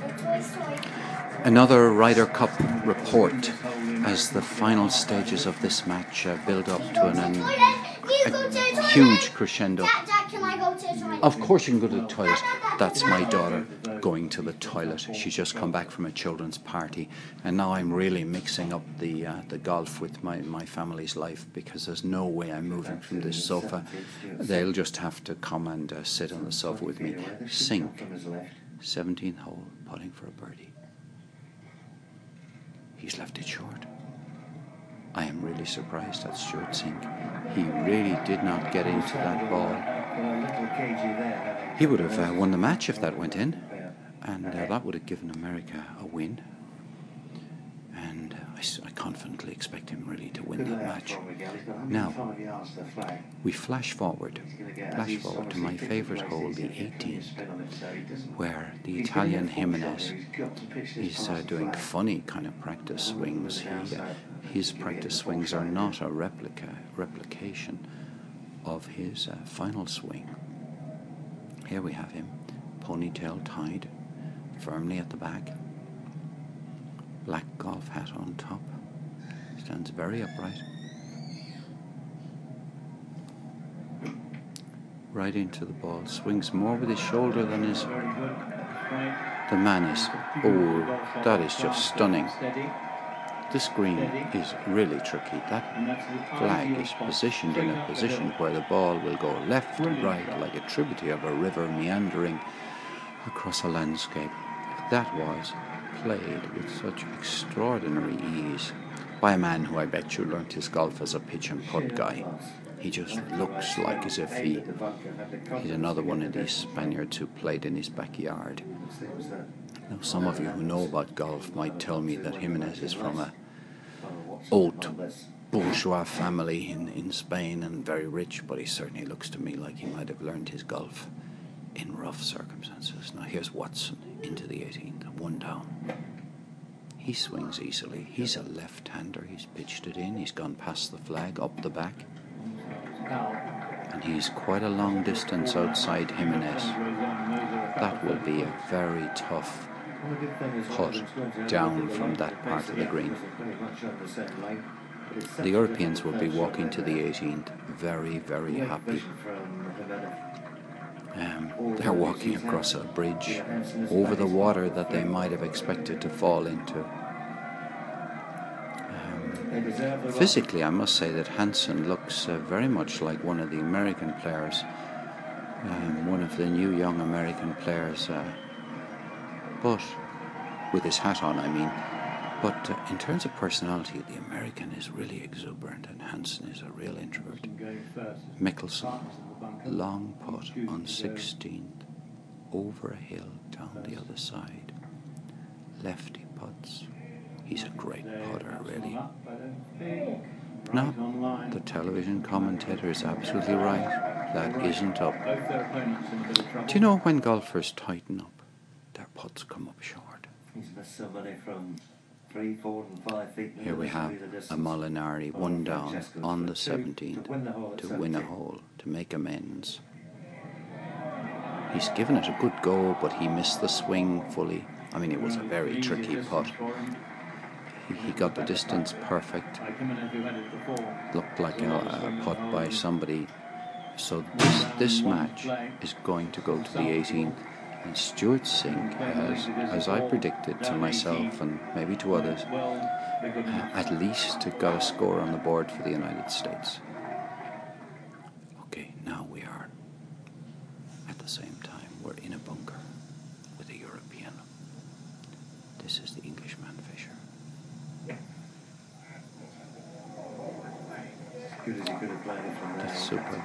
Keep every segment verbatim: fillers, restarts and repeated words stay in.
Another Ryder Cup report as the final stages of this match uh, build up to an, an, a huge crescendo. Dad, Dad, can I go to the toilet? Of course you can go to the toilet. That's my daughter going to the toilet. She's just come back from a children's party, and now I'm really mixing up the uh, the golf with my, my family's life, because there's no way I'm moving from this sofa. They'll just have to come and uh, sit on the sofa with me. Sink, seventeenth hole, putting for a birdie. He's left it short. I am really surprised at Stuart Sink. He really did not get into that ball. He would have uh, won the match if that went in, and uh, that would have given America a win. And uh, I, I confidently expect him really to win that match. Now, we flash forward, flash forward to my favourite hole, the eighteenth, where the Italian Jimenez is uh, doing funny kind of practice swings. He, uh, his practice swings are not a replica replication of his uh, final swing. Here we have him, ponytail tied firmly at the back, black golf hat on top, stands very upright, right into the ball, swings more with his shoulder than his... The man is... Oh, that is just stunning. This green is really tricky. That flag is positioned in a position where the ball will go left and right like a tributary of a river meandering across a landscape. That was played with such extraordinary ease by a man who I bet you learnt his golf as a pitch and putt guy. He just looks like as if he he's another one of these Spaniards who played in his backyard. Now, some of you who know about golf might tell me that Jimenez is from a haute bourgeois family in, in Spain and very rich, but he certainly looks to me like he might have learned his golf in rough circumstances. Now here's Watson into the eighteenth, one down. He swings easily. He's a left-hander. He's pitched it in. He's gone past the flag, up the back. And he's quite a long distance outside Jimenez. That will be a very tough putt down from that part of the green. The Europeans will be walking to the eighteenth very, very happy. Um, they're walking across a bridge over the water that they might have expected to fall into. Um, physically, I must say that Hansen looks uh, very much like one of the American players, um, one of the new young American players, uh, but with his hat on, I mean. But uh, in terms of personality, the American is really exuberant and Hansen is a real introvert. Mickelson, long putt on sixteenth, over a hill, down the other side. Lefty putts. He's a great putter, really. No, the television commentator is absolutely right. That isn't up. Do you know when golfers tighten up, their putts come up short? Here we have a Molinari, one down on the seventeenth to win a hole, to make amends. He's given it a good go, but he missed the swing fully. I mean, it was a very tricky putt. He, he got the distance perfect. Looked like a, a putt by somebody. So this, this match is going to go to the eighteenth. And Stuart Sink has, as I predicted to myself and maybe to others, uh, at least got a score on the board for the United States. Okay, now we are, at the same time, we're in a bunker with a European. This is the Englishman Fisher. That's super.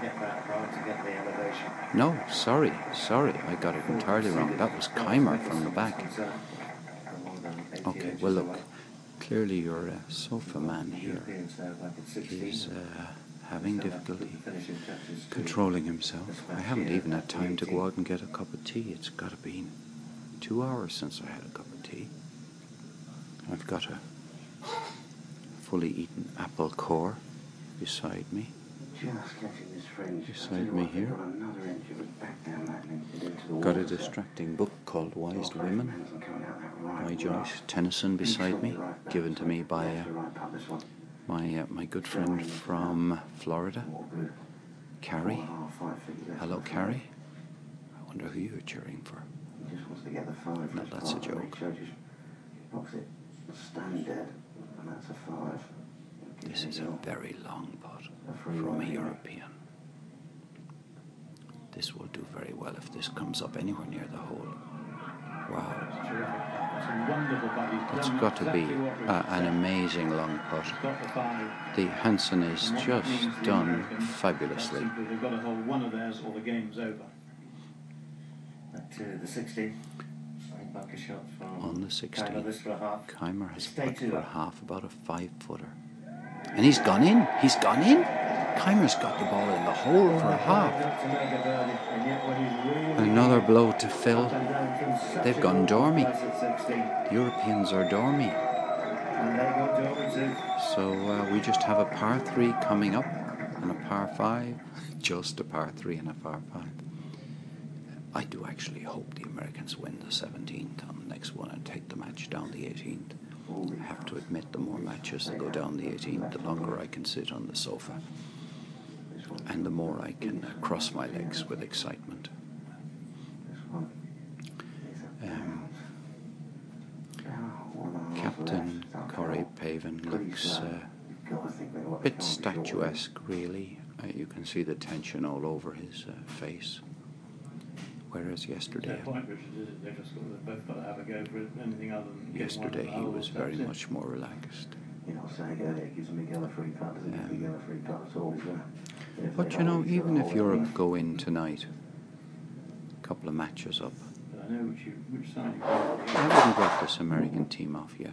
No, sorry, sorry, I got it entirely wrong. That was Keimer from the back. Okay, well look, clearly your uh, sofa man here is uh, having difficulty controlling himself. I haven't even had time to go out and get a cup of tea. It's got to be two hours since I had a cup of tea. I've got a fully eaten apple core beside me, Beside me here, got a distracting book called Wise Women by Joyce Tennyson beside me, given to me by uh, my uh, my good friend from Florida, Carrie. Hello, Carrie. I wonder who you're cheering for. No, that's a joke. This is a very long putt from a European. This will do very well if this comes up anywhere near the hole. Wow. It's got to be uh, an amazing long putt. The Hansen is just done fabulously. They've got to hold one of theirs or the game's over. At uh, the sixty, back a shot from on the sixty, Keimer has Stay put for a half, about a five footer. And he's gone in. He's gone in. Keimer's got the ball in the hole for a half. Another blow to Phil. They've gone dormy. The Europeans are dormy. So uh, we just have a par three coming up and a par five. Just a par three and a par five. I do actually hope the Americans win the seventeenth on the next one and take the match down the eighteenth. I have to admit, the more matches that go down the eighteenth, the longer I can sit on the sofa. And the more I can uh, cross my legs with excitement. Um, Captain Corey Pavin looks uh, a bit statuesque, really. Uh, you can see the tension all over his uh, face. Whereas yesterday, yesterday he was very much more relaxed. Um, but you know, even if Europe go in tonight, a couple of matches up, I wouldn't write this American team off yet.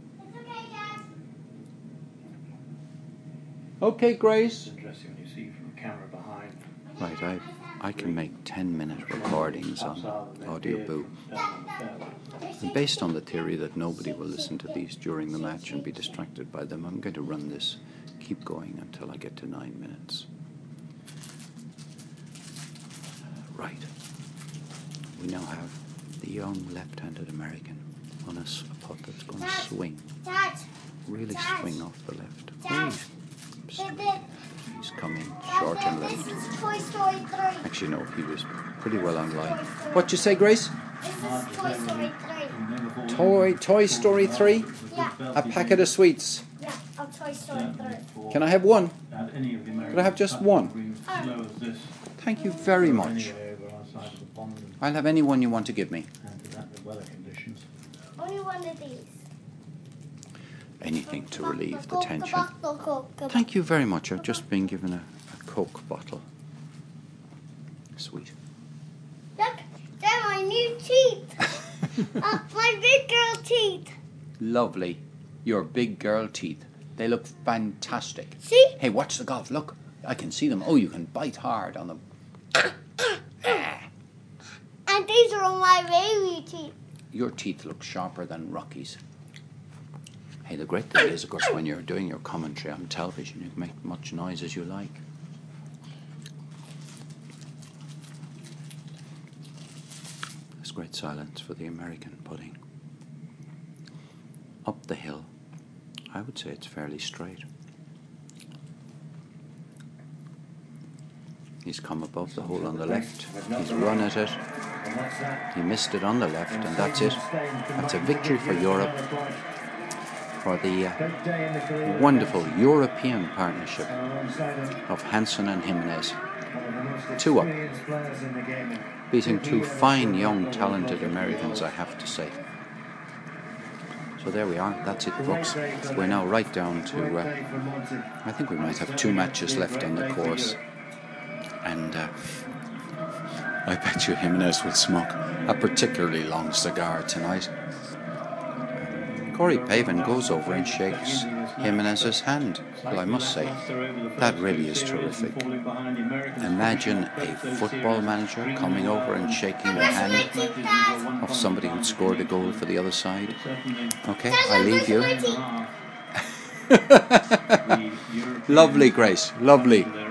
Okay, Grace. Interesting when you see from the camera behind. Right, I I can make ten minute recordings on Audioboo. And based on the theory that nobody will listen to these during the match and be distracted by them, I'm going to run this, keep going until I get to nine minutes. Right. We now have the young left-handed American on a, a putt that's going to swing. Really swing off the left. Oh, he's, he's coming short and left. Actually, no, he was pretty well on line. What you say, Grace? This is Toy Story three. Toy, Toy Story three? Yeah. A packet of sweets. Yeah, of Toy Story three. Can I have one? Could I have just one? Thank you very much. I'll have any one you want to give me. Only one of these. Anything to relieve the tension. Thank you very much. I've just been given a, a Coke bottle. Sweet. Look, they're my new teeth. uh, my big girl teeth. Lovely. Your big girl teeth. They look fantastic. See? Hey, watch the golf. Look. I can see them. Oh, you can bite hard on them. And these are all my baby teeth. Your teeth look sharper than Rocky's. Hey, the great thing is, of course, when you're doing your commentary on television, you can make much noise as you like. There's great silence for the American putting. Up the hill, I would say it's fairly straight. He's come above the hole on the left. He's run at it. He missed it on the left, and that's it. That's a victory for Europe, for the uh, wonderful European partnership of Hansen and Jimenez. Two up, beating two fine, young, talented Americans, I have to say. So there we are. That's it, folks. We're now right down to, uh, I think we might have two matches left on the course. And uh, I bet you Jimenez will smoke a particularly long cigar tonight. Corey Pavin goes over and shakes Jimenez's hand. Well, I must say, that really is terrific. Imagine a football manager coming over and shaking the hand of somebody who scored a goal for the other side. Okay, I leave you. Lovely, Grace, lovely.